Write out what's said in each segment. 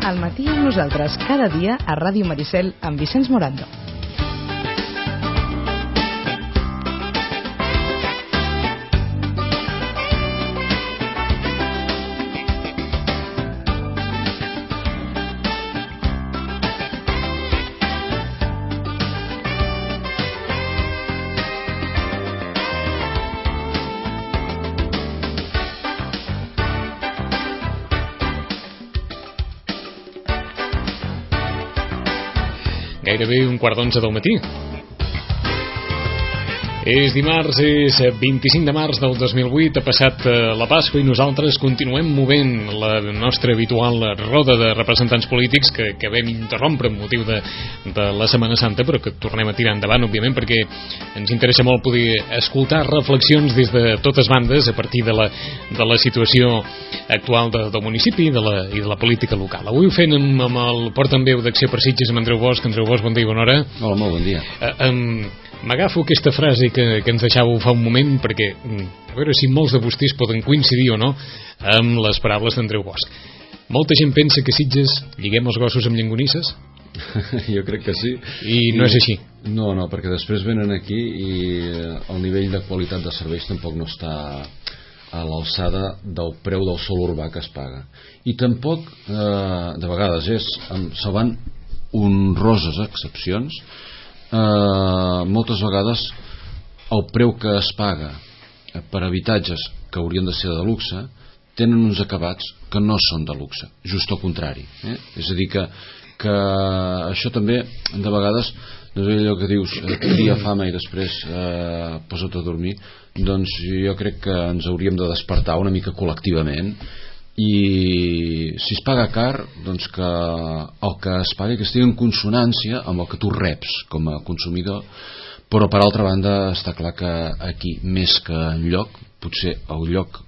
Al matí amb nosaltres, cada dia a Ràdio Maricel amb Vicenç Morando. Gairebé 11:15 del matí. És dimarts, és 25 de març del 2008, ha passat la Pasqua i nosaltres continuem movent la nostra habitual roda de representants polítics que vam interrompre amb motiu de la Setmana Santa, però que tornem a tirar endavant, òbviament, perquè ens interessa molt poder escoltar reflexions des de totes bandes a partir de la situació actual del municipi i de la política local. Avui ho fem amb el portaveu d'Acció per Sitges, amb Andreu Bosch. Andreu Bosch, bon dia i bona hora. Hola, molt bon dia. M'agafo aquesta frase que ens deixàveu fa un moment perquè, a veure si molts de vostès poden coincidir o no amb les paraules d'Andreu Bosch. Molta gent pensa que Sitges lliguem els gossos amb llonganisses? Jo crec que sí. I no és així? No, perquè després venen aquí i el nivell de qualitat de serveis tampoc no està a l'alçada del preu del sòl urbà que es paga. I tampoc, de vegades, salvant honroses excepcions, moltes vegades el preu que es paga per habitatges que haurien de ser de luxe tenen uns acabats que no són de luxe, just al contrari, és a dir que això també de vegades no és allò que dius cria fama i després posa't a dormir. Doncs jo crec que ens hauríem de despertar una mica col·lectivament i si es paga car, doncs que el que es pagui que estigui en consonància amb el que tu reps com a consumidor. Però per altra banda està clar que aquí més que enlloc, potser el lloc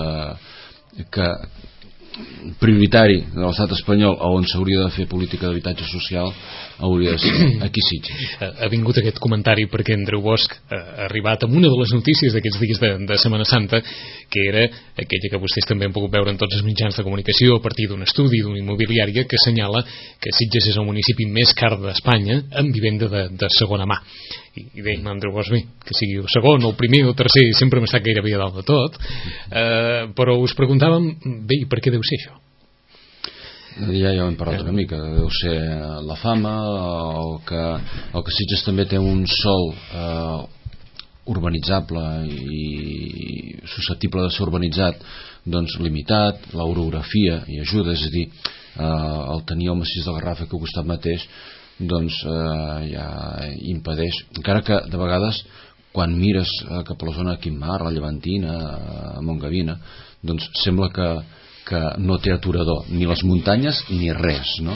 que prioritari de l'estat espanyol on s'hauria de fer política d'habitatge social hauria de ser aquí Sitges. Ha vingut aquest comentari perquè Andreu Bosch ha arribat amb una de les notícies d'aquests dies de Setmana Santa, que era aquella que vostès també han pogut veure en tots els mitjans de comunicació a partir d'un estudi d'una immobiliària que assenyala que Sitges és el municipi més car d'Espanya en vivenda de segona mà. I dèiem a Andreu Bosch, bé, que sigui el segon o el primer o el tercer, sempre hem estat gairebé a dalt de tot, però us preguntàvem, bé, i per què deu ser això? Ja ho hem parlat una mica, deu ser la fama o que Sitges també té un sòl urbanitzable i susceptible de ser urbanitzat doncs limitat, l'orografia hi ajuda, és a dir, el tenir el massís del Garraf aquí al costat mateix doncs ja impedeix, encara que de vegades quan mires cap a la zona de Quimar, la Llevantina, a Montgavina, doncs sembla que no té aturador, ni les muntanyes ni res, no?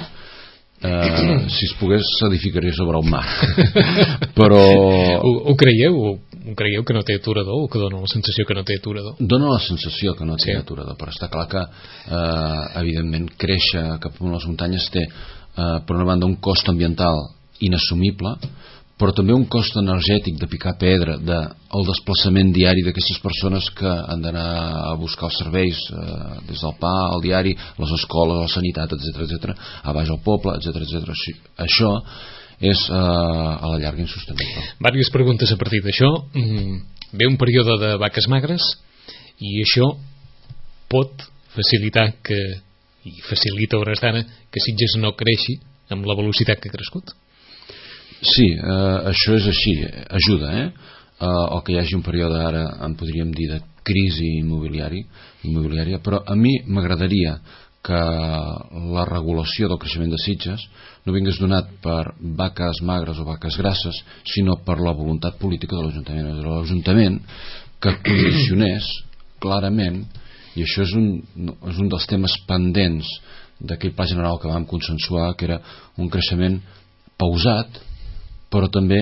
Si es pogués s'edificaria sobre el mar. Però ho creieu que no té aturador o que dona la sensació que no té aturador? Dona la sensació que no té aturador, però està clar que evidentment créixer cap a les muntanyes té per una banda un cost ambiental inassumible, però també un cost energètic de picar pedra, el desplaçament diari d'aquestes persones que han d'anar a buscar els serveis des del PA, al diari, les escoles, la sanitat, etc, a baix al poble, etc. Això és a la llarga insostenible. Vàries preguntes a partir d'això. Ve un període de vaques magres i això pot facilitar i facilita hores d'ara que Sitges no creixi amb la velocitat que ha crescut? Sí, això és així, ajuda, o que hi hagi un període ara, en podríem dir, de crisi immobiliària, però a mi m'agradaria que la regulació del creixement de Sitges no vingués donat per vaques magres o vaques grasses, sinó per la voluntat política de l'Ajuntament. És l'Ajuntament que condicionés clarament, i això és un dels temes pendents d'aquell pla general que vam consensuar, que era un creixement pausat, però també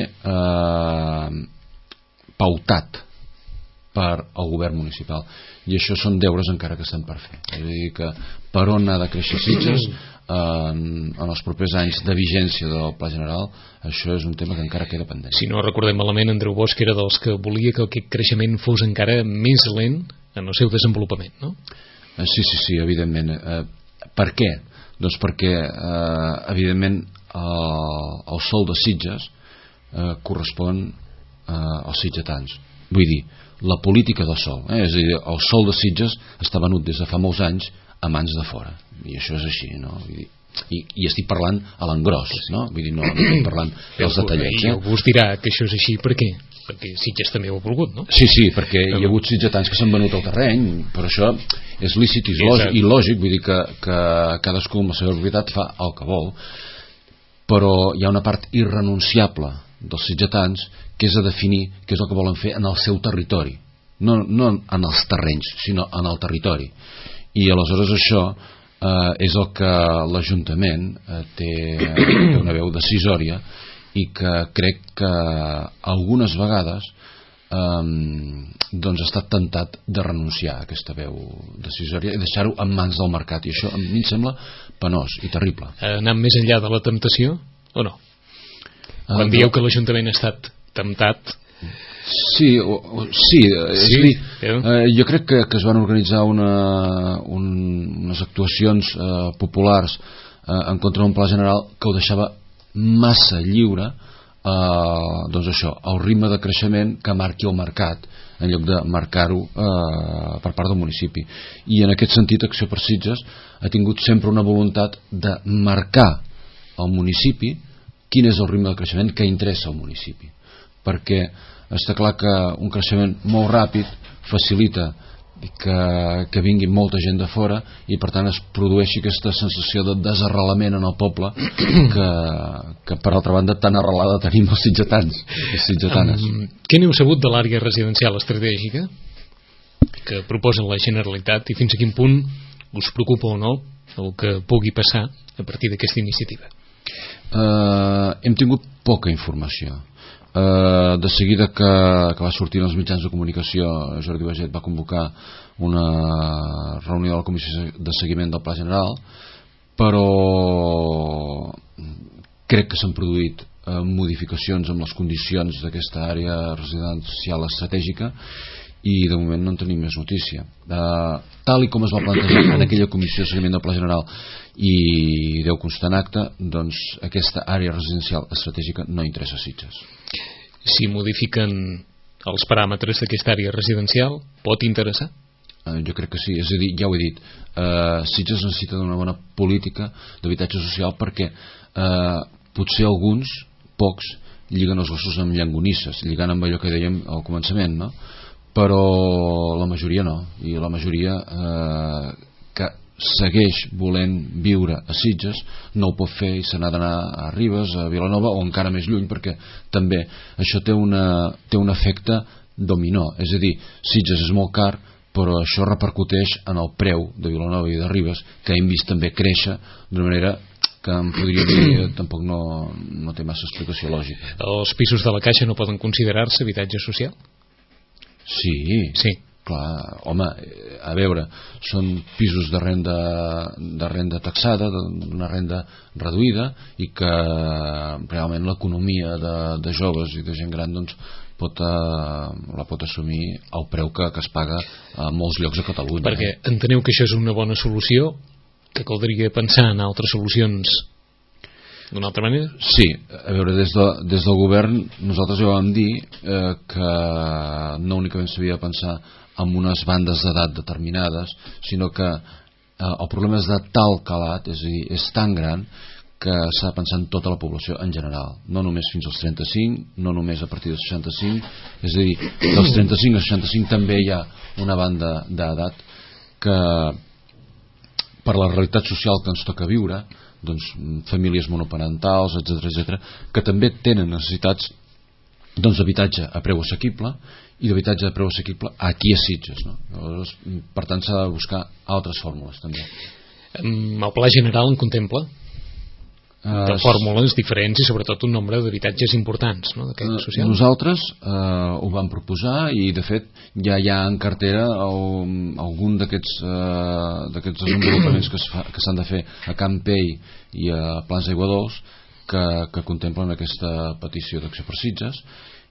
pautat per al govern municipal, i això són deures encara que estan per fer. És a dir, que per on ha de créixer Sitges en els propers anys de vigència del Pla General, això és un tema que encara queda pendent. Si no recordem malament, Andreu Bosch era dels que volia que aquest creixement fos encara més lent en el seu desenvolupament, no? Sí, evidentment. Per què? Doncs perquè evidentment el sou de Sitges correspon als sitgetans. Vull dir, la política del sou, és a dir, el sou de Sitges està venut des de fa molts anys a mans de fora, i això és així, no? Vull dir, i estic parlant a l'engròs, no? Vull dir, no estic parlant dels detallets. I algú us dirà que això és així per què? Perquè Sitges també ho ha volgut, no? Sí, perquè hi ha hagut sitgetans que s'han venut al terreny, però això és lícit i lògic, vull dir que cadascú amb la seva propietat fa el que vol, però hi ha una part irrenunciable dels sitgetans que és a definir què és el que volen fer en el seu territori, no en els terrenys, sinó en el territori. I aleshores això és el que l'Ajuntament té una veu decisòria i que crec que algunes vegades doncs ha estat tentat de renunciar a aquesta veu decisòria i deixar-ho en mans del mercat, i això a mi em sembla penós i terrible. Anant més enllà de la temptació o no? Quan dieu que l'Ajuntament ha estat temptat, sí, jo crec que es van organitzar unes actuacions populars en contra d'un pla general que ho deixava massa lliure doncs això, al ritme de creixement que marqui el mercat en lloc de marcar-ho per part del municipi. I en aquest sentit Acció per Sitges ha tingut sempre una voluntat de marcar al municipi quin és el ritme de creixement que interessa al municipi, perquè està clar que un creixement molt ràpid facilita que vingui molta gent de fora i per tant es produeixi aquesta sensació de desarrelament en el poble que per altra banda tan arrelada tenim els sitgetans i sitgetanes. Què n'heu sabut de l'àrea residencial estratègica que proposa la Generalitat i fins a quin punt us preocupa o no el que pugui passar a partir d'aquesta iniciativa? Hem tingut poca informació. De seguida que va sortir en els mitjans de comunicació, Jordi Baget va convocar una reunió de la Comissió de Seguiment del Pla General, però crec que s'han produït modificacions amb les condicions d'aquesta àrea residencial estratègica i de moment no en tenim més notícia. Tal i com es va plantejar en aquella Comissió de Seguiment del Pla General i deu constar en acte, doncs aquesta àrea residencial estratègica no interessa a Sitges. Si modifiquen els paràmetres d'aquesta àrea residencial, pot interessar? Jo crec que sí, és a dir, ja ho he dit, Sitges necessita d'una bona política d'habitatge social perquè potser alguns, pocs, lliguen els gossos amb llangonisses, lligant amb allò que dèiem al començament, no? Però la majoria no, i la majoria que segueix volent viure a Sitges no ho pot fer i se n'ha d'anar a Ribes, a Vilanova o encara més lluny, perquè també això té un efecte dominó, és a dir, Sitges és molt car però això repercuteix en el preu de Vilanova i de Ribes, que hem vist també créixer d'una manera que em podria dir tampoc no té massa explicació lògica. Els pisos de la Caixa no poden considerar-se habitatge social? Sí. Clar, home, a veure, són pisos de renda taxada, d'una renda reduïda, i que realment l'economia de joves i de gent gran doncs la pot assumir al preu que es paga a molts llocs a Catalunya. Perquè enteneu que això és una bona solució, que caldria pensar en altres solucions d'una altra manera? Sí, a veure, des del govern nosaltres ja vam dir que no únicament s'havia de pensar en unes bandes d'edat determinades, sinó que el problema és de tal calat, és a dir, és tan gran que s'ha de pensar en tota la població en general, no només fins als 35, no només a partir dels 65, és a dir, dels 35 als 65 també hi ha una banda d'edat que per la realitat social que ens toca viure, doncs famílies monoparentals, etc, que també tenen necessitats d'habitatge a preu assequible i d'habitatge a preu assequible aquí a Sitges, no? Llavors, per tant s'ha de buscar altres fórmules també. El pla general en contempla de fórmules diferents i sobretot un nombre d'habitatges importants, no, d'aquest social. Nosaltres ho vam proposar i de fet ja hi ha en cartera algun d'aquests desenvolupaments que s'han de fer a Campell i a Plans d'Aigua Dols que contemplen aquesta petició d'Acció per Sitges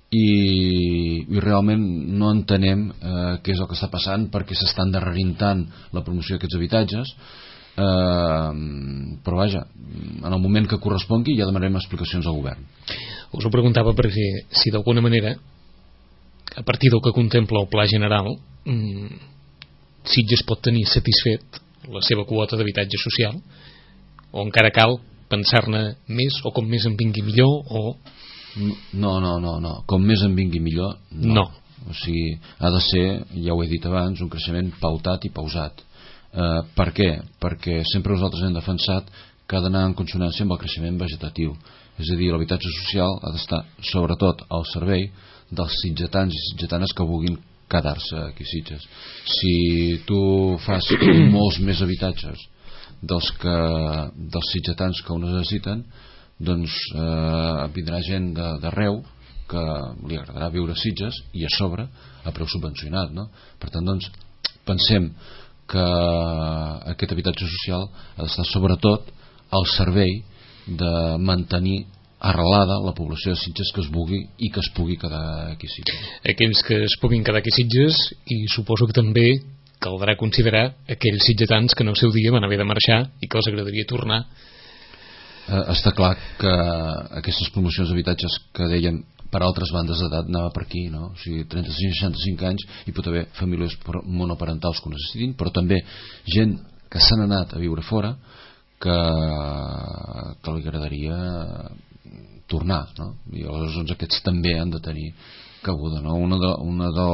i realment no entenem què és el que està passant, perquè s'estan endarrerint tant la promoció d'aquests habitatges. però vaja, en el moment que correspongui ja demanarem explicacions al govern. Us ho preguntava perquè si d'alguna manera, a partir del que contempla el Pla General, Sitges pot tenir satisfet la seva quota d'habitatge social, o encara cal pensar-ne més, o com més en vingui millor, o... No, com més en vingui millor, no. O sigui, ha de ser, ja ho he dit abans, un creixement pautat i pausat. Per què? Perquè sempre nosaltres hem defensat que ha d'anar en consonància amb el creixement vegetatiu. És a dir, l'habitatge social ha d'estar sobretot al servei dels sitgetans i sitgetanes que vulguin quedar-se aquí a Sitges. Si tu fas molts més habitatges dels sitgetans que ho necessiten, doncs vindrà gent d'arreu que li agradarà viure a Sitges i a sobre a preu subvencionat, no? Per tant, doncs, pensem que aquest habitatge social ha d'estar sobretot al servei de mantenir arrelada la població de Sitges que es vulgui i que es pugui quedar aquí a Sitges. Aquells que es puguin quedar aquí a Sitges, i suposo que també caldrà considerar aquells sitgetans que en el seu dia van haver de marxar i que els agradaria tornar. Està clar que aquestes promocions d'habitatges que deien per altres bandes d'edat anava per aquí, no? O sigui, 35-65 anys hi pot haver famílies monoparentals que ho necessitin, però també gent que s'han anat a viure fora que li agradaria tornar, no? I aleshores doncs, aquests també han de tenir cabuda, no? Una de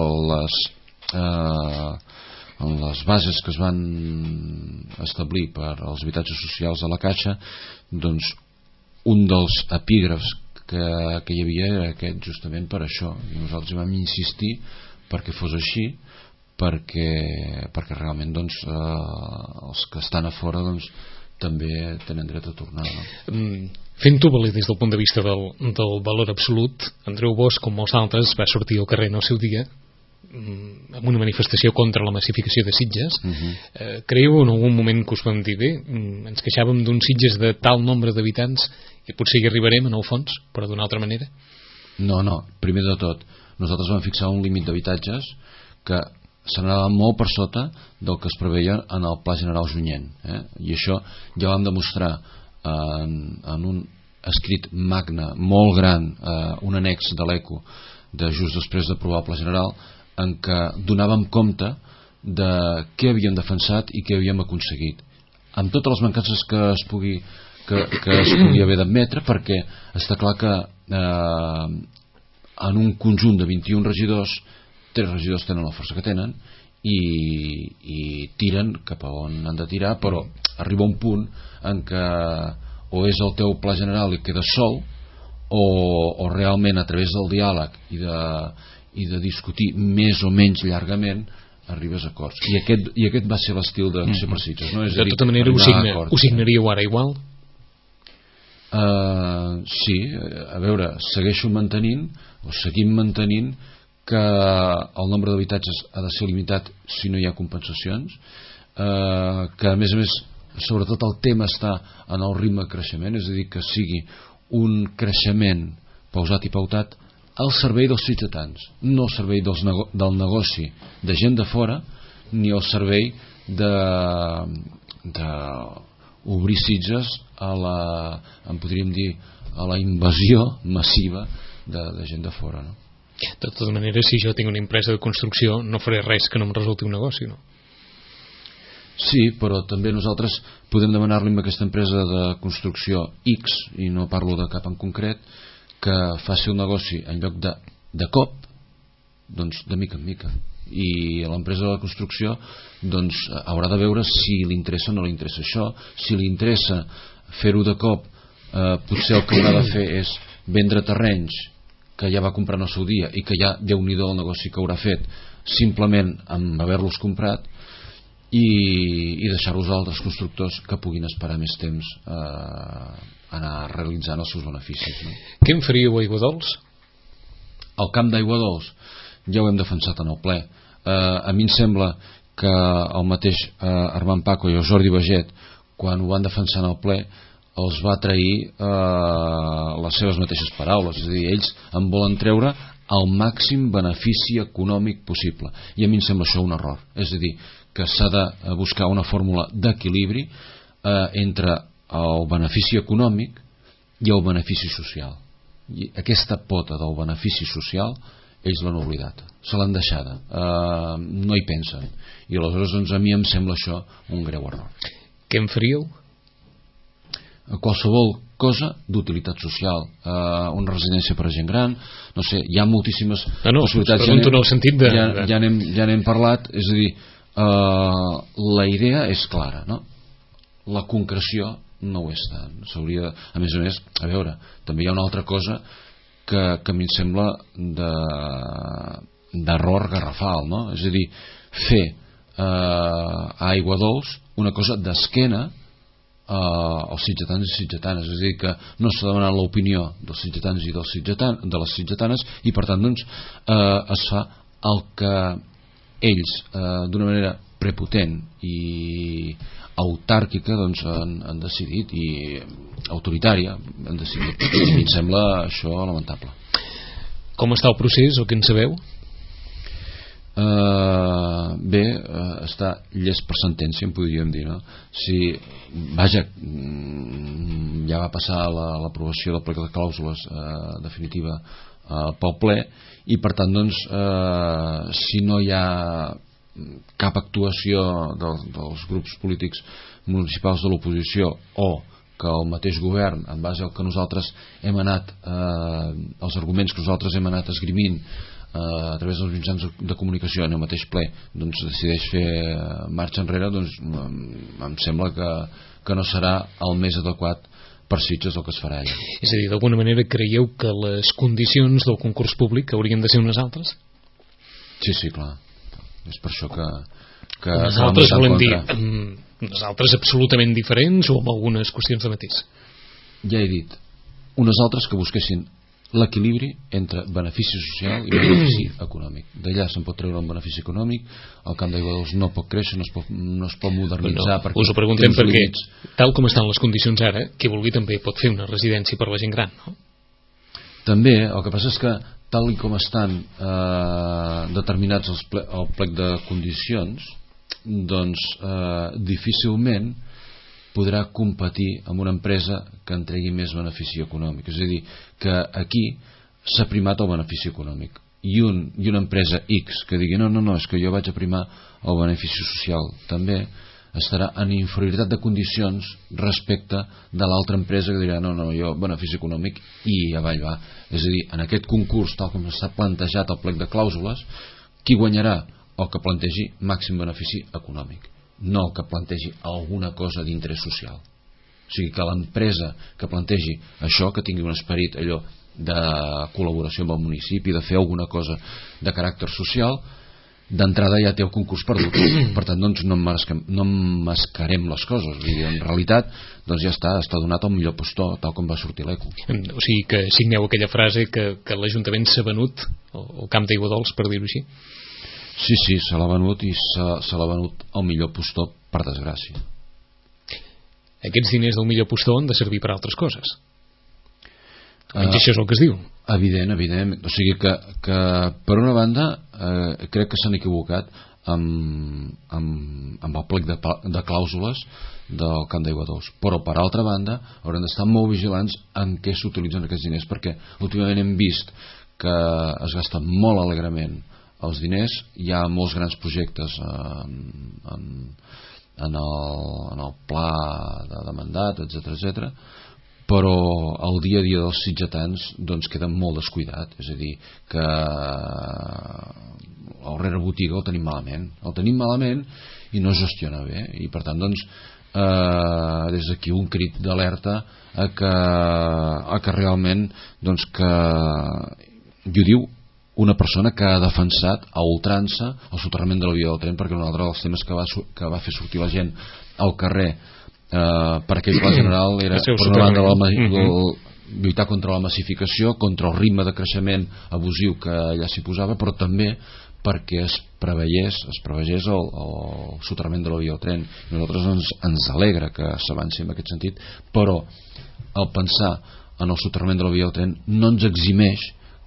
les bases que es van establir per als habitatges socials de la Caixa, doncs un dels epígrafs que hi havia era aquest, justament per això, i nosaltres hi vam insistir perquè fos així, perquè realment doncs, els que estan a fora doncs, també tenen dret a tornar, no? Fent-ho valer des del punt de vista del valor absolut, Andreu Bosch, com molts altres, va sortir al carrer en el seu dia amb una manifestació contra la massificació de Sitges. Creieu en algun moment que us vam dir bé, ens queixàvem d'un Sitges de tal nombre d'habitants i potser hi arribarem en el fons, però d'una altra manera? No, primer de tot nosaltres vam fixar un límit d'habitatges que s'anava molt per sota del que es preveia en el Pla General junyent, i això ja vam demostrar en un escrit magne molt gran, un annex de l'ECO de just després d'aprovar el Pla General, en què donàvem compte de què havíem defensat i què havíem aconseguit, amb totes les mancances que es pugui haver d'admetre, perquè està clar que en un conjunt de 21 regidors 3 regidors tenen la força que tenen i tiren cap a on han de tirar, però arriba un punt en què o és el teu pla general i quedes sol, o realment a través del diàleg i de discutir més o menys llargament arribes a acords, i aquest va ser l'estil d'Acció per Sitges, no? De tota manera ho signaríeu ara igual? Sí, a veure, seguim mantenint que el nombre d'habitatges ha de ser limitat si no hi ha compensacions, que a més sobretot el tema està en el ritme de creixement, és a dir, que sigui un creixement pausat i pautat al servei dels sitgetans, no al servei del negoci de gent de fora, ni al servei d'obrir Sitges a la invasió massiva de gent de fora, no? De tota manera, si jo tinc una empresa de construcció no faré res que no em resulti un negoci, no? Sí, però també nosaltres podem demanar-li a aquesta empresa de construcció X, i no parlo de cap en concret, que faci el negoci en lloc de cop, doncs de mica en mica, i l'empresa de la construcció doncs haurà de veure si li interessa o no li interessa això. Si li interessa fer-ho de cop, potser el que haurà de fer és vendre terrenys que ja va comprar en el seu dia i que ja Déu-n'hi-do el negoci que haurà fet simplement amb haver-los comprat, i deixar-los a altres constructors que puguin esperar més temps anar realitzant els seus beneficis, no? Què en faríeu a Aiguadols? El camp d'Aiguadols ja ho hem defensat en el ple. A mi em sembla que el mateix Armand Paco i el Jordi Baget, quan ho van defensar en el ple, els va trair les seves mateixes paraules. És a dir, ells en volen treure el màxim benefici econòmic possible, i a mi em sembla això un error. És a dir, que s'ha de buscar una fórmula d'equilibri entre el benefici econòmic i el benefici social, i aquesta pota del benefici social ells l'han oblidat, se l'han deixada, no hi pensen, i aleshores doncs, a mi em sembla això un greu error. Què en faríeu? Qualsevol cosa d'utilitat social, una residència per a gent gran, no sé, hi ha moltíssimes possibilitats. Pregunto en el sentit de... Ja n'hem parlat, és a dir, la idea és clara, no? La concreció no ho és tant. S'hauria, a més, a veure, també hi ha una altra cosa que a mi em sembla d'error garrafal, no? És a dir, fer a Aiguadols una cosa d'esquena als sitgetans i sitgetanes, és a dir, que no s'ha demanat l'opinió dels sitgetans i de les sitgetanes, i per tant doncs es fa el que ells d'una manera prepotent i autàrquica doncs han decidit, i autoritària han decidit, i em sembla això lamentable. Com està el procés, o què en sabeu? Bé, està llest per sentència, en podríem dir, no? Si, vaja, ja va passar l'aprovació del plec de clàusules definitiva pel ple, i per tant doncs si no hi ha cap actuació dels grups polítics municipals de l'oposició, o que el mateix govern, en base al que nosaltres hem anat els arguments que nosaltres hem anat esgrimint a través dels mitjans de comunicació en el mateix ple, doncs decideix fer marxa enrere, doncs em sembla que no serà el més adequat per Sitges el que es farà allà. És a dir, d'alguna manera creieu que les condicions del concurs públic haurien de ser unes altres? Sí, clar. És per això que unes altres volem dir unes altres absolutament diferents, o amb algunes qüestions de matís? Ja he dit, unes altres que busquessin l'equilibri entre benefici social i benefici econòmic. D'allà se'n pot treure un benefici econòmic, el Camp d'Aiguadols no pot créixer, no es pot modernitzar, perquè us ho preguntem perquè tal com estan les condicions ara, qui vulgui també pot fer una residència per la gent gran, no? També, el que passa és que tal com estan determinats el plec de condicions, doncs difícilment podrà competir amb una empresa que entregui més benefici econòmic. És a dir, que aquí s'ha primat el benefici econòmic, i una empresa X que digui no, és que jo vaig a primar el benefici social, també estarà en inferioritat de condicions respecte de l'altra empresa que dirà no, jo benefici econòmic i avall va. És a dir, en aquest concurs, tal com està plantejat el plec de clàusules, qui guanyarà? El que plantegi màxim benefici econòmic, no el que plantegi alguna cosa d'interès social. O sigui, que l'empresa que plantegi això, que tingui un esperit allò de col·laboració amb el municipi, de fer alguna cosa de caràcter social, d'entrada ja té el concurs perdut. Per tant, doncs no emmascarem les coses. Vull dir, en realitat, doncs ja està donat el millor postor, tal com va sortir l'ECO. O sigui, que signeu aquella frase que l'Ajuntament s'ha venut el Camp d'Aiguadols, per dir-ho així. Sí, se l'ha venut, i se l'ha venut el millor postor, per desgràcia. Aquests diners del millor postor han de servir per altres coses. Això és el que es diu. Evident. O sigui que per una banda crec que s'han equivocat amb el plec de clàusules del Camp d'Aiguadols, però per altra banda haurem d'estar molt vigilants en què s'utilitzen aquests diners, perquè últimament hem vist que es gasten molt alegrement els diners. Hi ha molts grans projectes en el pla de mandat, etc., però el dia a dia dels sitgetans doncs queda molt descuidat. És a dir, que el rerebotiga el tenim malament i no es gestiona bé, i per tant doncs des d'aquí un crit d'alerta a que realment doncs que i ho diu una persona que ha defensat a ultrança el soterrament de la via del tren, perquè un altre dels temes que va fer sortir la gent al carrer per aquell pla general era per una banda lluitar contra la massificació, contra el ritme de creixement abusiu que allà s'hi posava, però també perquè es preveiés el soterrament de la via del tren. Nosaltres ens alegra que s'avanci en aquest sentit, però el pensar en el soterrament de la via del tren no ens eximeix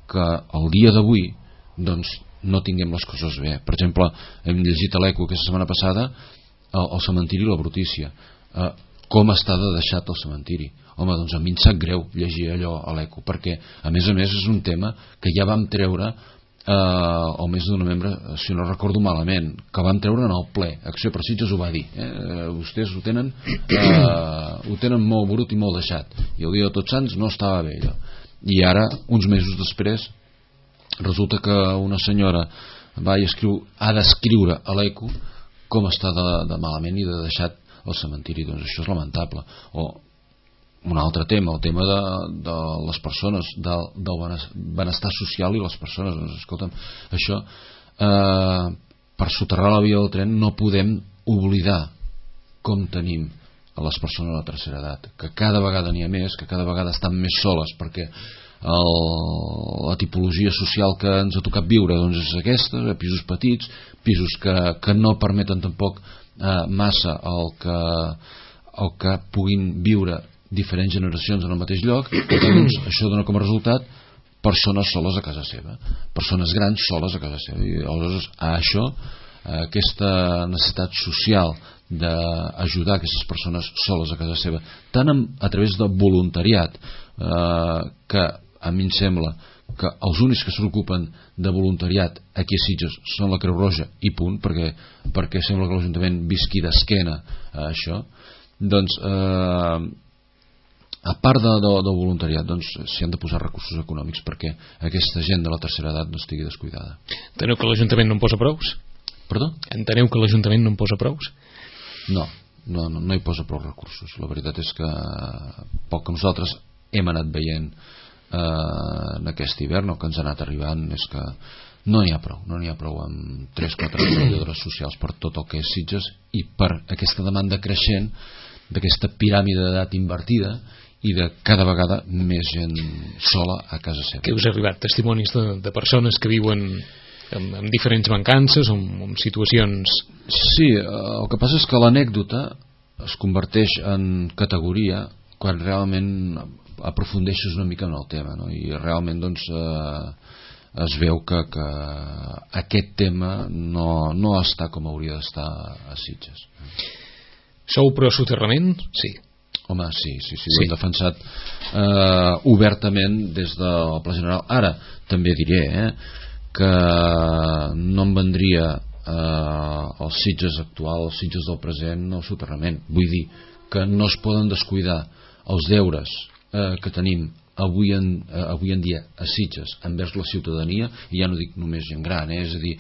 que el dia d'avui doncs no tinguem les coses bé. Per exemple, hem llegit a l'Eco aquesta setmana passada el cementiri La Brutícia, com està de deixat el cementiri. Home, doncs a mi em sap greu llegir allò a l'Eco, perquè a més és un tema que ja vam treure el mes de novembre, si no recordo malament, que vam treure en el ple. Acció per Sitges ho va dir, vostès ho tenen molt brut i molt deixat, i el dia de Tots Sants no estava bé allò. I ara, uns mesos després, resulta que una senyora ha d'escriure a l'Eco com està de malament i de deixat el cementiri. Doncs això és lamentable. O un altre tema, el tema de les persones, del benestar social i les persones. Doncs escolta'm, això per soterrar la via del tren no podem oblidar com tenim a les persones de la tercera edat, que cada vegada n'hi ha més, que cada vegada estan més soles, perquè la tipologia social que ens ha tocat viure doncs és aquesta, pisos petits, pisos que no permeten tampoc massa el que puguin viure diferents generacions en el mateix lloc. Doncs això dona com a resultat persones soles a casa seva, persones grans soles a casa seva, i aleshores aquesta necessitat social d'ajudar aquestes persones soles a casa seva, tant a través de voluntariat, que a mi em sembla que els únics que s'ocupen de voluntariat aquí a Sitges són la Creu Roja i punt, perquè sembla que l'Ajuntament visqui d'esquena a això. Doncs a part de voluntariat, doncs s'hi han de posar recursos econòmics perquè aquesta gent de la tercera edat no estigui descuidada. Enteneu que l'Ajuntament no en posa prous? Perdó? Enteneu que l'Ajuntament no en posa prous? No hi posa prou recursos. La veritat és que poc que nosaltres hem anat veient en aquest hivern, o que ens ha anat arribant, és que no n'hi ha prou amb 3-4 treballadores socials per tot el que és Sitges, i per aquesta demanda creixent d'aquesta piràmide d'edat invertida i de cada vegada més gent sola a casa seva. Què us ha arribat? Testimonis de persones que viuen amb diferents mancances o amb situacions... Sí, el que passa és que l'anècdota es converteix en categoria quan realment aprofundeixes una mica en el tema, no? I realment doncs es veu que aquest tema no està com hauria d'estar a Sitges. Sou pro soterrament? Sí. Home, sí, ho hem defensat obertament des del Pla General. Ara també diré que no em vendria els Sitges actual, els Sitges del present, el soterrament. Vull dir que no es poden descuidar els deures que tenim avui en dia a Sitges envers la ciutadania, i ja no dic només gent gran, és a dir,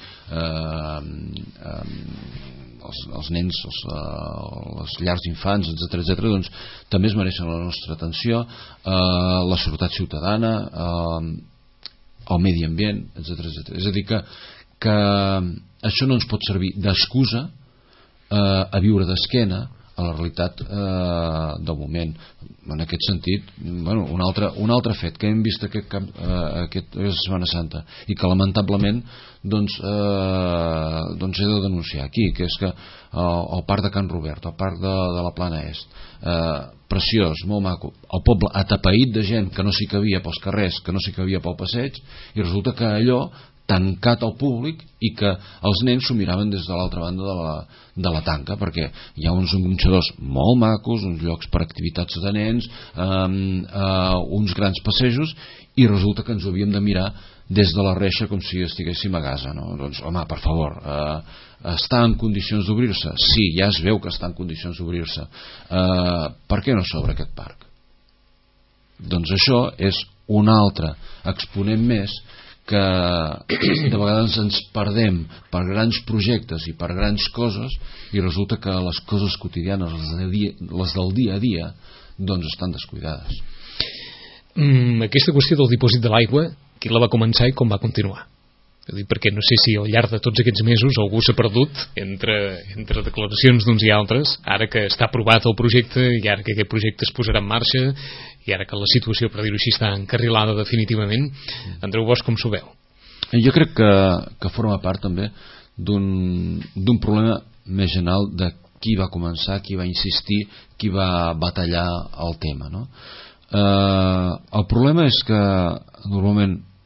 els nens, les llars d'infants, etc., doncs també es mereixen la nostra atenció, la seguretat ciutadana, el medi ambient, etc. És a dir, que això no ens pot servir d'excusa a viure d'esquena a la realitat del moment. En aquest sentit, un altre fet que hem vist aquesta Setmana Santa i que lamentablement doncs he de denunciar aquí, que és que el parc de Can Robert, el parc de la Plana Est, preciós, molt maco, el poble atapeït de gent que no s'hi cabia pels carrers, que no s'hi cabia pel passeig, i resulta que allò tancat al públic, i que els nens s'ho miraven des de l'altra banda de la tanca, perquè hi ha uns engronxadors molt macos, uns llocs per activitats de nens, uns grans passejos, i resulta que ens ho havíem de mirar des de la reixa com si estiguéssim a casa, no? Doncs, home, per favor, està en condicions d'obrir-se? Sí, ja es veu que està en condicions d'obrir-se. Per què no s'obre aquest parc? Doncs això és un altre exponent més que de vegades ens perdem per grans projectes i per grans coses, i resulta que les coses quotidianes, les del dia a dia, doncs estan descuidades. Aquesta qüestió del dipòsit de l'aigua, qui la va començar i com va continuar? Perquè no sé si al llarg de tots aquests mesos algú s'ha perdut entre declaracions d'uns i altres, ara que està aprovat el projecte i ara que aquest projecte es posarà en marxa i ara que la situació, per dir-ho així, està encarrilada definitivament. Andreu Bosch, com s'ho veu? Jo crec que forma part també d'un problema més general de qui va començar, qui va insistir, qui va batallar el tema, no? El problema és que normalment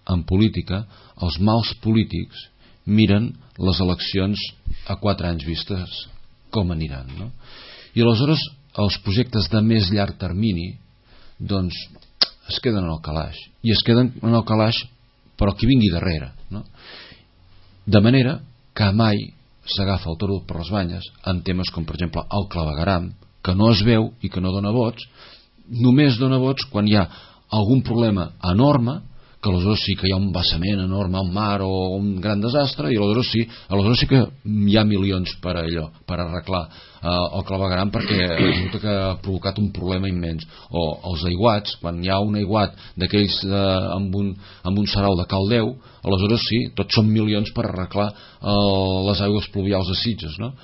en política, els mals polítics miren les eleccions a 4 anys vistes com aniran, no? I aleshores els projectes de més llarg termini doncs es queden en el calaix, i es queden en el calaix però qui vingui darrere, no? De manera que mai s'agafa el toro per les banyes en temes com per exemple el clavegueram, que no es veu i que no dona vots, només dona vots quan hi ha algun problema enorme, que aleshores sí que hi ha un vessament enorme al mar o un gran desastre, i aleshores sí que hi ha milions per allò, per arreglar el clavegueram, perquè resulta que ha provocat un problema immens. O els aiguats, quan hi ha un aiguat d'aquells amb un sarau de Caldeu, aleshores sí, tots són milions per arreglar les aigües pluvials de Sitges, no?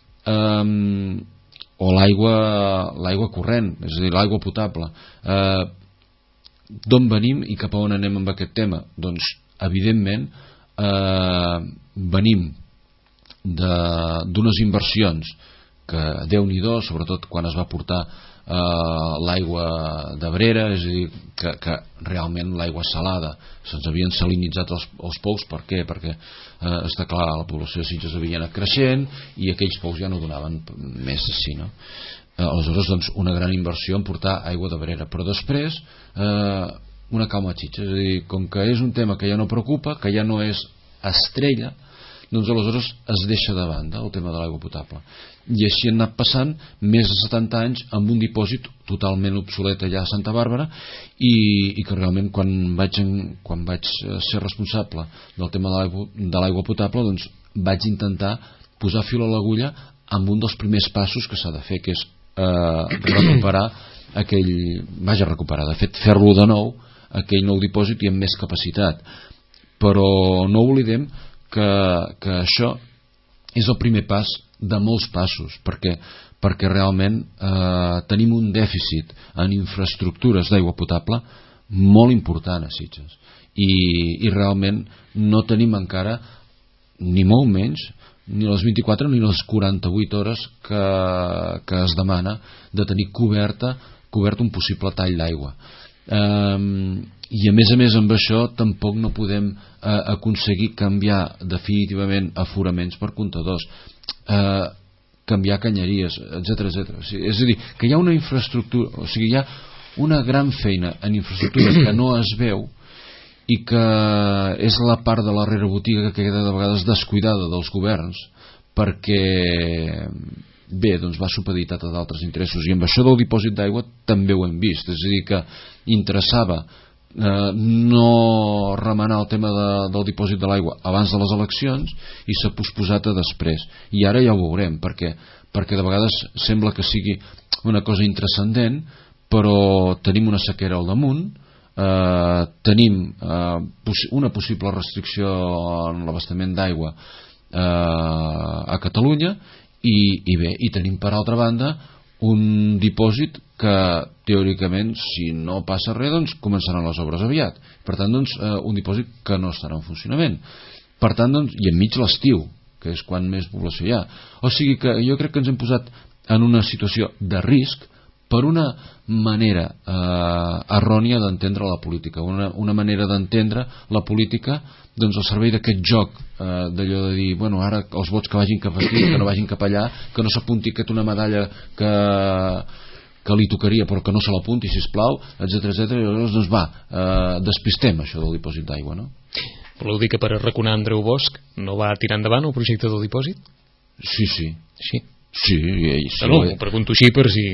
O l'aigua corrent, és a dir, l'aigua potable. D'on venim i cap a on anem amb aquest tema? Doncs evidentment venim d'unes inversions que Déu-n'hi-do, sobretot quan es va portar l'aigua d'Abrera, és a dir, que realment l'aigua salada se'ns havien salinitzat els pous. Per què? Perquè està clar, la població de Sitges havia anat creixent i aquells pous ja no donaven més així, no? Aleshores, doncs, una gran inversió en portar aigua d'Abrera, però després una calma xitxa, és a dir, com que és un tema que ja no preocupa, que ja no és estrella, doncs aleshores es deixa de banda el tema de l'aigua potable, i així han anat passant més de 70 anys amb un dipòsit totalment obsolet allà a Santa Bàrbara, i que realment quan vaig ser responsable del tema de l'aigua potable, doncs vaig intentar posar fil a l'agulla amb un dels primers passos que s'ha de fer, que és recuperar de fet fer-lo de nou, aquell nou dipòsit, i amb més capacitat. Però no oblidem que això és el primer pas de molts passos, perquè realment tenim un dèficit en infraestructures d'aigua potable molt important a Sitges, i realment no tenim encara, ni molt menys, ni les 24 ni les 48 hores que es demana de tenir cobert un possible tall d'aigua. I a més amb això tampoc no podem aconseguir canviar definitivament aforaments per comptadors, canviar canyeries, etc. És a dir, que hi ha una infraestructura, o sigui, hi ha una gran feina en infraestructures que no es veu, i que és la part de la rerebotiga que queda de vegades descuidada dels governs, perquè doncs va supeditat a d'altres interessos, i amb això del dipòsit d'aigua també ho hem vist. És a dir, que interessava no remenar el tema del dipòsit de l'aigua abans de les eleccions, i s'ha posposat a després, i ara ja ho veurem, perquè de vegades sembla que sigui una cosa intranscendent, però tenim una sequera al damunt, tenim una possible restricció en l'abastament d'aigua a Catalunya, i tenim per altra banda un dipòsit que teòricament, si no passa res, doncs començaran les obres aviat. Per tant, doncs, un dipòsit que no estarà en funcionament. Per tant, doncs, i enmig l'estiu, que és quan més població hi ha. O sigui que jo crec que ens hem posat en una situació de risc per una manera errònia d'entendre la política, una manera d'entendre la política doncs al servei d'aquest joc d'allò de dir, bueno, ara els vots que vagin cap aquí, que no vagin cap allà, que no s'apunti aquest una medalla que li tocaria però que no se l'apunti, sisplau, etc. I llavors doncs despistem això del dipòsit d'aigua, no? Voleu dir que per arraconar Andreu Bosch no va tirar endavant el projecte del dipòsit? Sí. Sí? Sí, no, ho pregunto així per si...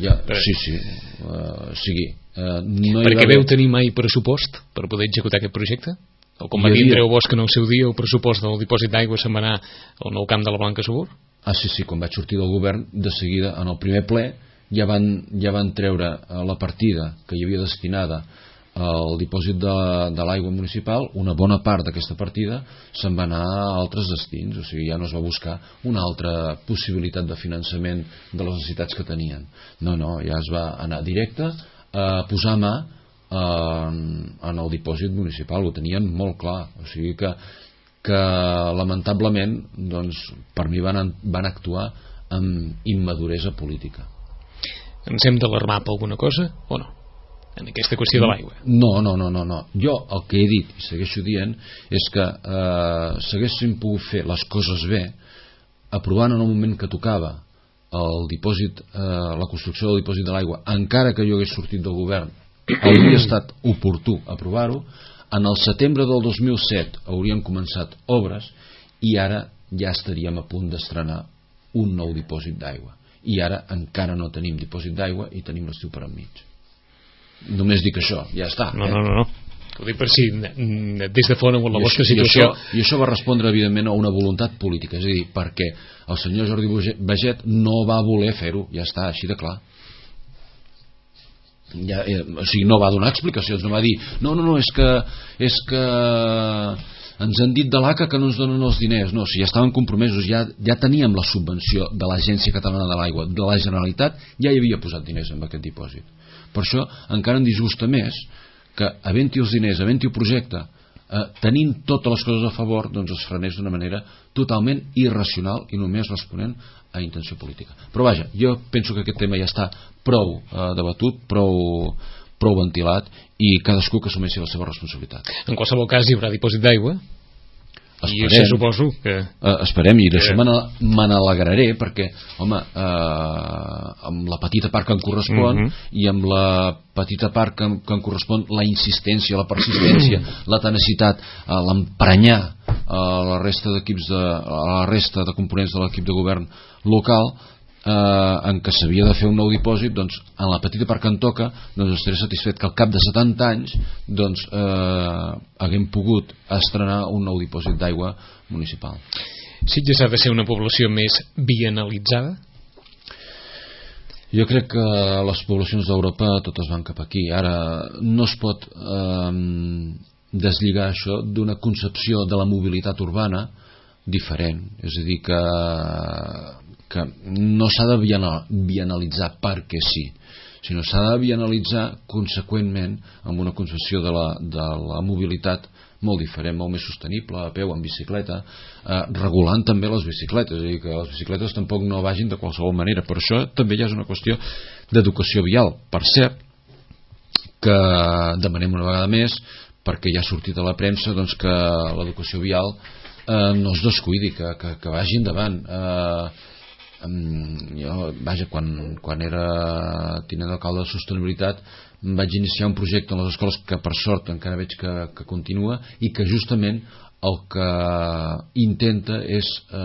Perquè veu tenir mai pressupost per poder executar aquest projecte? O com va dir Andreu Bosch en el seu dia, el pressupost del dipòsit d'aigua se'n va anar al nou camp de la Blanca Subur? Sí, quan vaig sortir del govern, de seguida, en el primer ple, ja van treure la partida que hi havia destinada al dipòsit de l'aigua municipal. Una bona part d'aquesta partida se'n va anar a altres destins, o sigui, ja no es va buscar una altra possibilitat de finançament de les necessitats que tenien. No, ja es va anar directe a posar mà en el dipòsit municipal, ho tenien molt clar. O sigui que lamentablement, doncs, per mi van actuar amb immaduresa política. Ens hem d'alarmar per alguna cosa o no? en aquesta qüestió de l'aigua. No. Jo el que he dit i segueixo dient és que s'haguessin pogut fer les coses bé aprovant en el moment que tocava el dipòsit, la construcció del dipòsit de l'aigua, encara que jo hagués sortit del govern, hauria estat oportú aprovar-ho. En el setembre del 2007 haurien començat obres i ara ja estaríem a punt d'estrenar un nou dipòsit d'aigua, i ara encara no tenim dipòsit d'aigua i tenim l'estiu per enmig. Només dic això, ja està. No. Ho dic per si des de fora la vostra situació... I això va respondre evidentment a una voluntat política, és a dir, perquè el senyor Jordi Baget no va voler fer-ho, ja està, així de clar. O sigui, no va donar explicacions, no va dir no, és que ens han dit de l'ACA que no ens donen els diners. No, si ja estaven compromesos, ja teníem la subvenció de l'Agència Catalana de l'Aigua, de la Generalitat ja hi havia posat diners en aquest dipòsit. Per això encara em disgusta més que havent-hi els diners, havent-hi el projecte, tenint totes les coses a favor, doncs es frenés d'una manera totalment irracional i només responent a intenció política. Però vaja, jo penso que aquest tema ja està prou debatut, prou ventilat, i cadascú que assumeixi la seva responsabilitat. En qualsevol cas hi haurà dipòsit d'aigua. I això suposo que... Esperem, i d'això me n'alegraré, perquè, home, amb la petita part que em correspon i amb la petita part que em correspon, la insistència, la persistència, la tenacitat, l'emprenyar a la resta de components de l'equip de govern local en què s'havia de fer un nou dipòsit, doncs en la petita part que em toca, doncs estaré satisfet que al cap de 70 anys doncs haguem pogut estrenar un nou dipòsit d'aigua municipal. Sitges ha de ser una població més bienalitzada? Jo crec que les poblacions d'Europa totes van cap aquí. Ara no es pot deslligar això d'una concepció de la mobilitat urbana diferent, és a dir, que no s'ha de bienalitzar perquè sí, sinó s'ha de bienalitzar conseqüentment amb una concepció de la mobilitat molt diferent, molt més sostenible, a peu, en bicicleta, regulant també les bicicletes, és a dir, que les bicicletes tampoc no vagin de qualsevol manera. Per això també ja és una qüestió d'educació vial. Per cert, que demanem una vegada més, perquè ja ha sortit a la premsa, doncs que l'educació vial no es descuidi, que vagi endavant. Jo, vaja, quan era tinent d'alcalde de sostenibilitat vaig iniciar un projecte en les escoles que per sort encara veig que continua, i que justament el que intenta és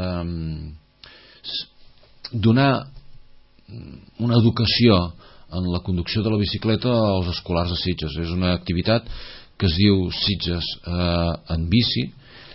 donar una educació en la conducció de la bicicleta als escolars de Sitges. És una activitat que es diu Sitges en bici,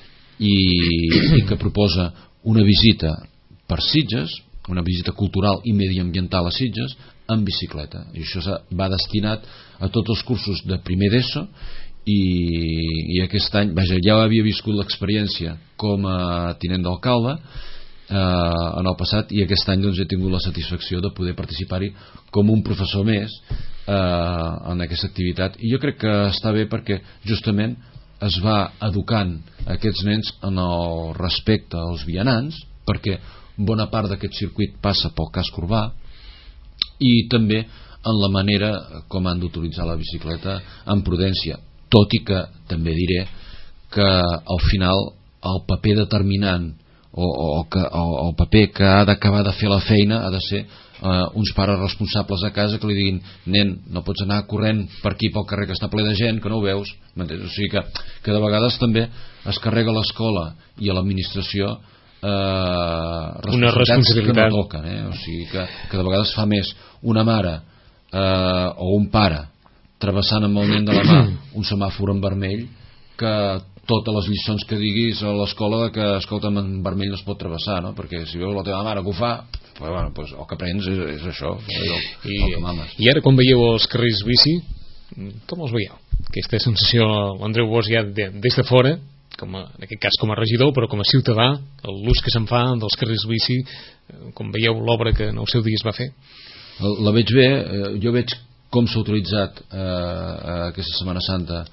i que proposa una visita per Sitges, una visita cultural i mediambiental a Sitges en bicicleta, i això va destinat a tots els cursos de primer d'ESO, i aquest any, vaja, ja havia viscut l'experiència com a tinent d'alcalde en el passat, i aquest any doncs he tingut la satisfacció de poder participar-hi com un professor més en aquesta activitat, i jo crec que està bé perquè justament es va educant aquests nens en el respecte als vianants, perquè bona part d'aquest circuit passa pel casc urbà, i també en la manera com han d'utilitzar la bicicleta amb prudència, tot i que també diré que al final el paper determinant o el paper que ha d'acabar de fer la feina ha de ser uns pares responsables a casa que li diguin: nen, no pots anar corrent per aquí pel carrer que està ple de gent, que no ho veus. O sigui que de vegades també es carrega a l'escola i a l'administració responsabilitats que no toquen, o sigui que de vegades fa més una mare o un pare travessant amb el nen de la mà un semàfor en vermell que totes les lliçons que diguis a l'escola que, escolta'm, en vermell no es pot travessar, no? Perquè si veus la teva mare que ho fa, bueno, pues, el que aprens és això, el que mames. I ara quan veieu els carrils bici, com els veieu? Aquesta sensació, l'Andreu Bosch ja des de fora, en aquest cas com a regidor, però com a ciutadà, l'ús que se'n fa dels carrils bici, com veieu l'obra que en el seu dia es va fer? La veig bé, jo veig com s'ha utilitzat aquesta Setmana Santa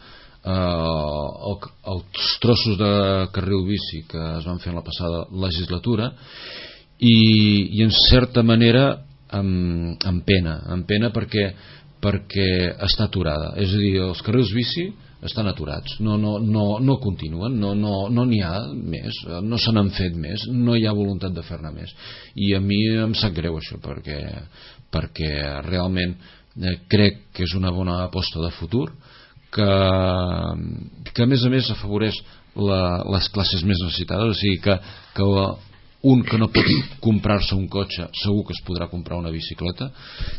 els trossos de carril bici que es van fer en la passada legislatura, i en certa manera amb pena perquè perquè està aturada, és a dir, els carrils bici estan aturats, no continuen, no n'hi ha més, no se n'han fet més, no hi ha voluntat de fer-ne més, i a mi em sap greu això, perquè realment crec que és una bona aposta de futur, que a més afavoreix les classes més necessitades, o sigui que un que no pot comprar-se un cotxe segur que es podrà comprar una bicicleta,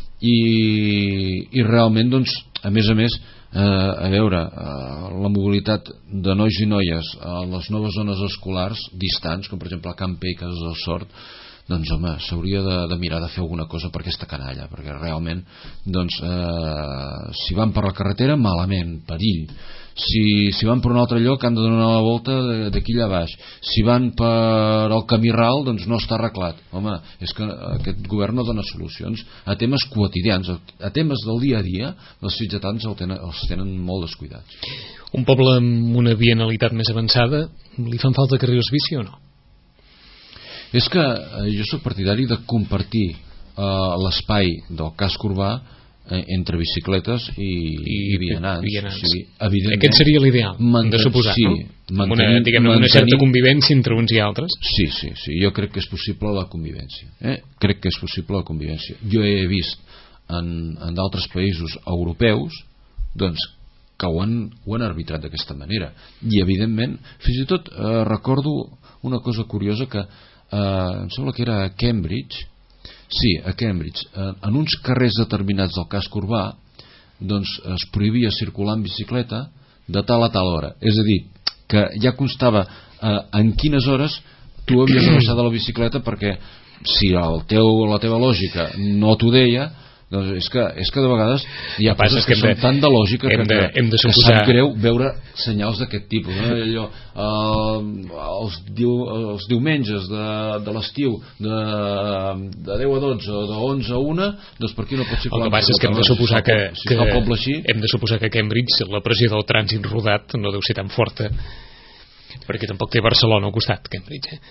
i realment, doncs, a més a veure, la mobilitat de nois i noies a les noves zones escolars distants, com per exemple a Campell, Cases del Sort, doncs home, s'hauria de mirar de fer alguna cosa per aquesta canalla, perquè realment, doncs, si van per la carretera, malament, perill. Si van per un altre lloc han de donar la volta d'aquí allà baix. Si van per el camí ral, doncs no està arreglat. Home, és que aquest govern no dona solucions a temes quotidians, a temes del dia a dia. Els sitgetans els tenen molt descuidats. Un poble amb una vianalitat més avançada, li fan falta carrils bici o no? És que jo soc partidari de compartir l'espai del casc urbà entre bicicletes i vianants. Sí, aquest seria l'ideal, de suposar, sí, no? Una certa convivència entre uns i altres. Sí, jo crec que és possible la convivència. Crec que és possible la convivència. Jo he vist en d'altres països europeus, doncs, que ho han arbitrat d'aquesta manera. I evidentment, fins i tot recordo una cosa curiosa que em sembla que era a Cambridge. Sí, a Cambridge, en uns carrers determinats del casc urbà, doncs es prohibia circular en bicicleta de tal a tal hora. És a dir, que ja constava en quines hores tu havies de baixar de la bicicleta, perquè si la teva lògica no t'ho deia, doncs és que de vegades hi ha coses que són tan de lògica que sap greu veure senyals d'aquest tipus, no? Allò, els diumenges de l'estiu de 10 a 12 o de 11 a 1, doncs per aquí no pot circular. El que passa és que hem de suposar hem de suposar que a Cambridge la pressió del trànsit rodat no deu ser tan forta, perquè tampoc té Barcelona al costat, Cambridge.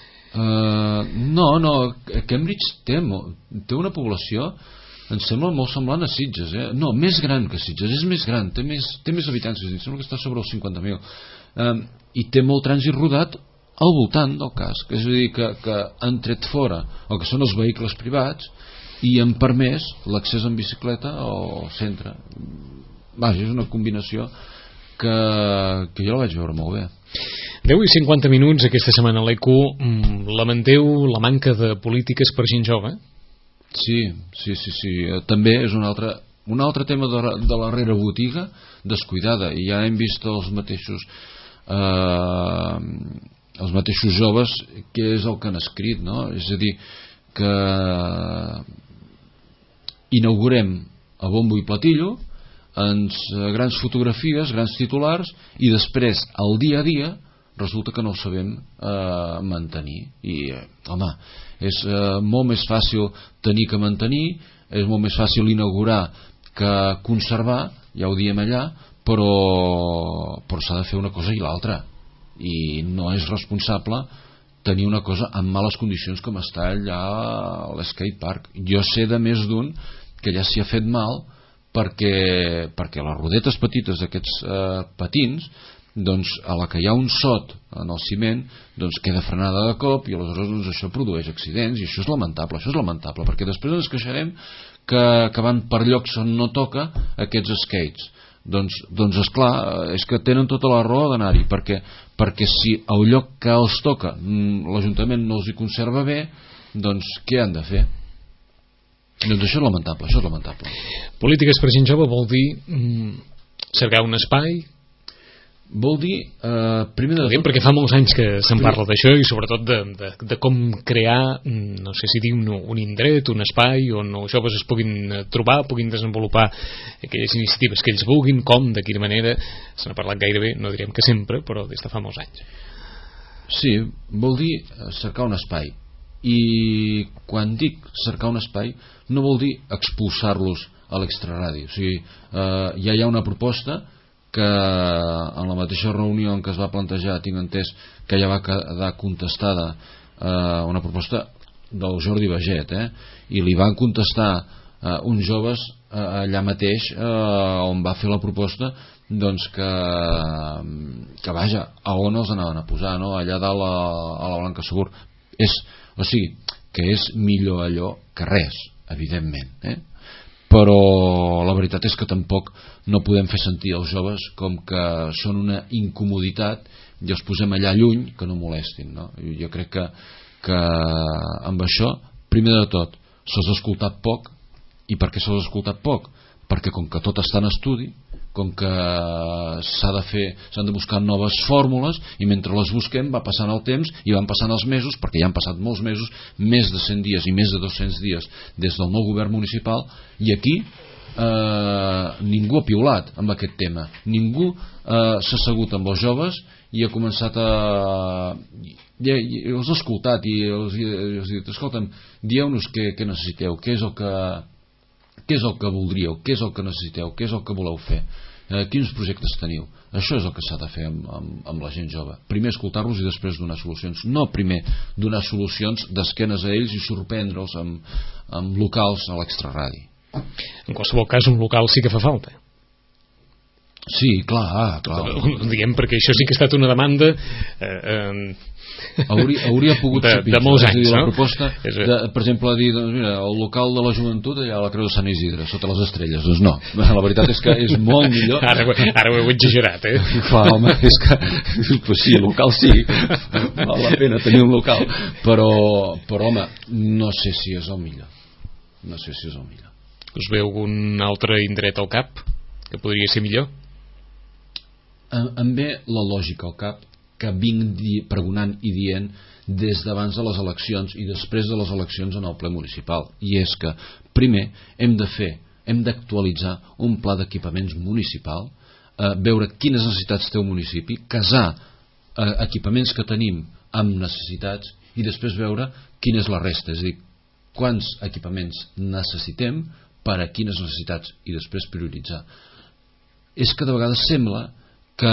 No, Cambridge té una població, em sembla molt semblant a Sitges, no, més gran que Sitges, és més gran, té més habitants, em sembla que està sobre els 50.000, i té molt trànsit rodat al voltant del casc, és a dir, que han tret fora el que són els vehicles privats i han permès l'accés en bicicleta al centre. Vaja, és una combinació que jo la vaig veure molt bé. 10 i 50 minuts aquesta setmana a l'EQ. Lamenteu la manca de polítiques per gent jove? Sí. També és un altre tema de la rerebotiga descuidada, i ja hem vist els mateixos joves què és el que han escrit, no? És a dir, que inaugurem a bombo i platillo grans fotografies, grans titulars, i després al dia a dia resulta que no ho sabem mantenir. I home, és molt més fàcil tenir que mantenir, és molt més fàcil inaugurar que conservar, ja ho diem allà, però s'ha de fer una cosa i l'altra, i no és responsable tenir una cosa en males condicions com està allà a l'skate park. Jo sé de més d'un que ja s'hi ha fet mal perquè les rodetes petites d'aquests patins, doncs a la que hi ha un sot en el ciment, doncs queda frenada de cop, i aleshores doncs, això produeix accidents, i això és lamentable, perquè després ens queixarem que van per llocs on no toca aquests skates. Doncs esclar, és que tenen tota la raó d'anar-hi, perquè si el lloc que els toca l'Ajuntament no els hi conserva bé, doncs què han de fer? Doncs això és lamentable. Polítiques per gent jove vol dir cercar un espai? Vol dir, primer de tot, perquè fa molts anys que se'n parla d'això, i sobretot de com crear, no sé si dir un indret, un espai on els joves es puguin trobar, puguin desenvolupar aquelles iniciatives que ells vulguin, com, de quina manera. Se n'ha parlat gairebé, no direm que sempre, però des de fa molts anys. Sí, vol dir cercar un espai, i quan dic cercar un espai no vol dir expulsar-los a l'extraradi. O sigui, ja hi ha una proposta que en la mateixa reunió en què es va plantejar, tinc entès que ja va quedar contestada, una proposta del Jordi Baget, i li van contestar uns joves allà mateix on va fer la proposta, doncs que vaja, a on els anaven a posar, no? Allà dalt a la Blanca Segur. O sigui, que és millor allò que res, evidentment, però la veritat és que tampoc no podem fer sentir els joves com que són una incomoditat i els posem allà lluny, que no molestin, no? Jo crec que amb això, primer de tot, se'ls ha escoltat poc. I per què se'ls ha escoltat poc? Perquè com que tot està en estudi, com que s'han de buscar noves fórmules, i mentre les busquem va passant el temps i van passant els mesos, perquè ja han passat molts mesos, més de 100 dies i més de 200 dies des del nou govern municipal, i aquí ningú ha piulat amb aquest tema, ningú s'ha assegut amb els joves i ha començat i els ha escoltat i els ha dit, escolta'm, dieu-nos què necessiteu, què és el que voldríeu, què és el que necessiteu, què és el que voleu fer, quins projectes teniu. Això és el que s'ha de fer amb la gent jove, primer escoltar-los i després donar solucions, no primer donar solucions d'esquenes a ells i sorprendre'ls amb locals a l'extraradi. En qualsevol cas, un local sí que fa falta. Sí, clar. Diguem, perquè això sí que ha estat una demanda hauria pogut ser de molts anys, no? La proposta, per exemple, dir, doncs mira, el local de la joventut allà a la Creu de Sant Isidre, sota les estrelles. Doncs no, la veritat és que és molt millor. Ara ho heu exagerat, Clar, home, és que pues sí, local sí, val la pena tenir un local, però home, no sé si és el millor. Us veu algun altre indret al cap que podria ser millor? Em ve la lògica al cap que vinc pregonant i dient des d'abans de les eleccions i després de les eleccions en el ple municipal, i és que primer hem d'actualitzar un pla d'equipaments municipal, veure quines necessitats té el municipi, casar equipaments que tenim amb necessitats i després veure quina és la resta, és a dir, quants equipaments necessitem per a quines necessitats i després prioritzar. És que de vegades sembla que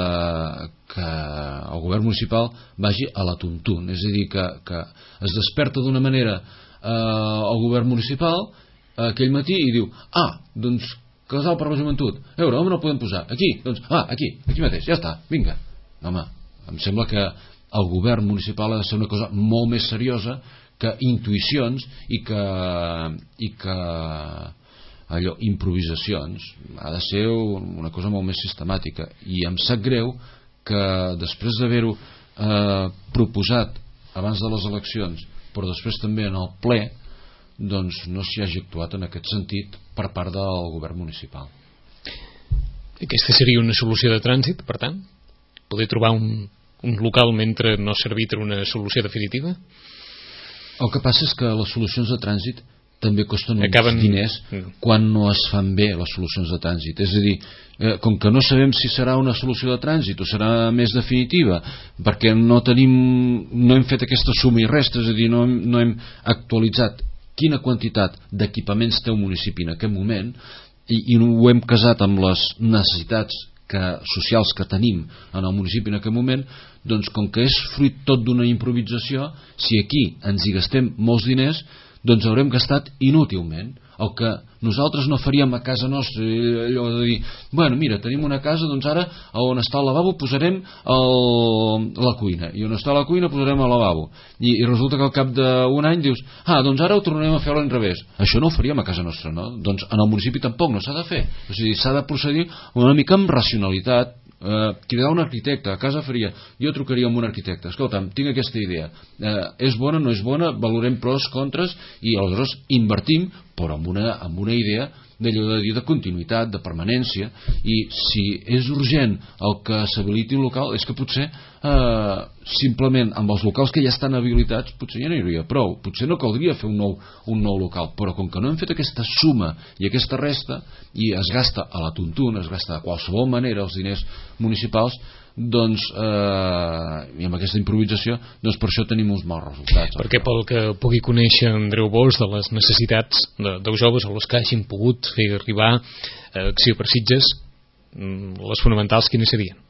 el govern municipal vagi a la tuntun, és a dir, que es desperta d'una manera el govern municipal aquell matí i diu, doncs casal per la joventut, a veure, on el podem posar? Aquí, doncs, aquí mateix, ja està, vinga. Home, em sembla que el govern municipal ha de ser una cosa molt més seriosa que intuïcions i que allò, improvisacions. Ha de ser una cosa molt més sistemàtica, i em sap greu que després d'haver-ho proposat abans de les eleccions, però després també en el ple, doncs no s'hi hagi actuat en aquest sentit per part del govern municipal. Aquesta seria una solució de trànsit, per tant? Poder trobar un local mentre no servir una solució definitiva? El que passa és que les solucions de trànsit també costen uns diners quan no es fan bé les solucions de trànsit. És a dir, com que no sabem si serà una solució de trànsit o serà més definitiva, perquè no hem fet aquesta suma i resta, és a dir, no hem actualitzat quina quantitat d'equipaments té un municipi en aquest moment, i no ho hem casat amb les necessitats socials que tenim en el municipi en aquest moment, doncs com que és fruit tot d'una improvisació, si aquí ens hi gastem molts diners, doncs haurem gastat inútilment. El que nosaltres no faríem a casa nostra, allò de dir, bueno, mira, tenim una casa, doncs ara on està el lavabo posarem la cuina, i on està la cuina posarem el lavabo, i resulta que al cap d'un any dius, doncs ara ho tornarem a fer a l'enrevés. Això no ho faríem a casa nostra, no? Doncs en el municipi tampoc no s'ha de fer, o sigui, s'ha de procedir una mica amb racionalitat. Cridar un arquitecte, a casa faria, jo trucaria amb un arquitecte, escolta'm, tinc aquesta idea, és bona, no és bona, valorem pros, contres, i aleshores invertim, però amb una idea de continuïtat, de permanència, i si és urgent el que s'habiliti un local, és que potser simplement amb els locals que ja estan habilitats potser ja no hi hauria prou, potser no caldria fer un nou local, però com que no hem fet aquesta suma i aquesta resta, i es gasta a la tuntun, es gasta de qualsevol manera els diners municipals, doncs i amb aquesta improvisació, doncs per això tenim uns mals resultats. Perquè pel que pugui conèixer Andreu Bosch de les necessitats dels joves o les que hagin pogut fer arribar a Acció per Sitges, les fonamentals quines serien?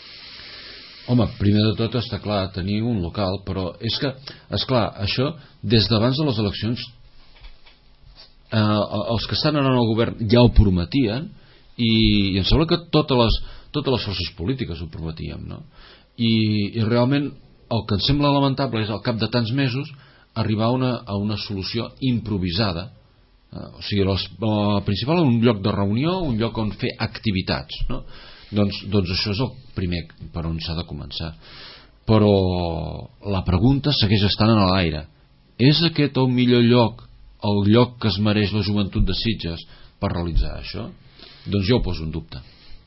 Home, primer de tot està clar tenir un local, però és que, esclar, això des d'abans de les eleccions els que estan en el govern ja ho prometien, i em sembla que totes les forces polítiques ho prometíem, no? I realment el que em sembla lamentable és al cap de tants mesos arribar a una solució improvisada, o sigui, la principal un lloc de reunió, un lloc on fer activitats, no? Doncs això és el primer per on s'ha de començar. Però la pregunta segueix estant en l'aire. És aquest el millor lloc, el lloc que es mereix la joventut de Sitges per realitzar això? Doncs jo ho poso en dubte.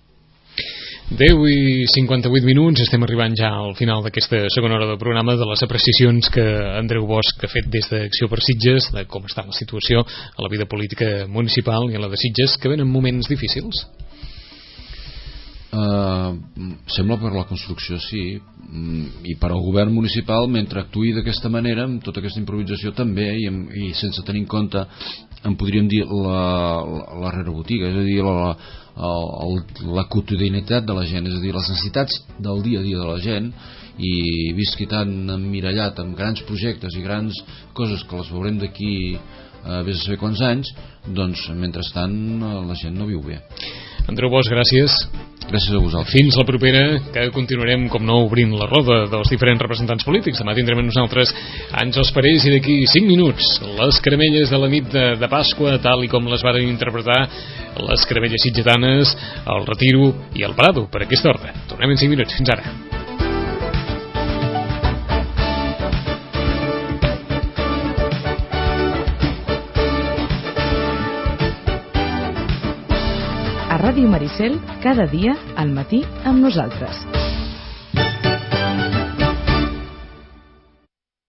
10:58, estem arribant ja al final d'aquesta segona hora del programa, de les apreciacions que Andreu Bosch ha fet des d'Acció per Sitges, de com està la situació a la vida política municipal i a la de Sitges, que venen moments difícils. Sembla per la construcció sí, i per al govern municipal, mentre actuï d'aquesta manera, amb tota aquesta improvisació també, i sense tenir en compte, en podríem dir la rerebotiga, és a dir, la quotidianitat de la gent, és a dir, les necessitats del dia a dia de la gent, i visqui tan emmirallat amb grans projectes i grans coses que les veurem d'aquí vés a saber quants anys, doncs mentrestant la gent no viu bé. Andreu Bosch, gràcies. Gràcies a vosaltres. Fins la propera, que continuarem, com no, obrint la roda dels diferents representants polítics. Demà tindrem amb nosaltres Àngels Parés, i d'aquí 5 minuts les caramelles de la nit de Pasqua, tal i com les varen interpretar les caramelles sitgetanes, el Retiro i el Prado, per aquesta ordre. Tornem en 5 minuts. Fins ara. Ràdio Maricel, cada dia al matí amb nosaltres.